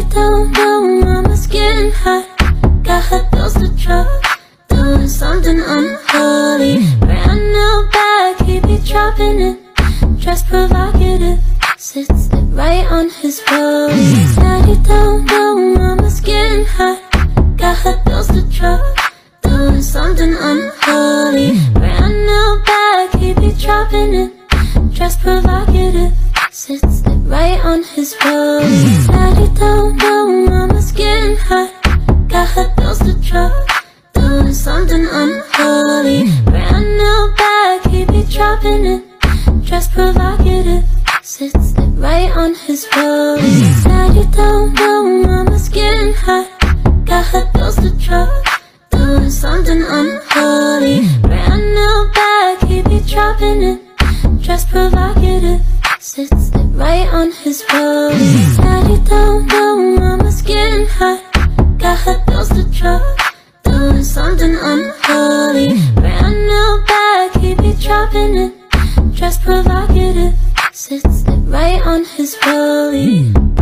don't know, mama's getting hot. Got her bills to drop, doing something unholy. Brand new bag, he be dropping it. Dressed provocative, sits it right on his rollie. Daddy don't know, mama's getting hot. Got her bills to drop, doing something unholy. Brand new bag, he be dropping it. Dressed provocative, sits it right on his rollie. Daddy don't know, mama's getting hot. Got her bills to drop, doing something unholy. Brand new bag, he be dropping it. Dressed provocative, sits it right on his rollie. Daddy don't know, mama's getting hot. Got her bills to drop, doing something unholy. Brand new bag, he be dropping it. Dressed provocative, sits it right on his rollie. Daddy don't know, mama's getting hot. Got her bills to drop, doing something unholy. Brand new bag, he be dropping it. Dressed provocative, sits it right on his rollie.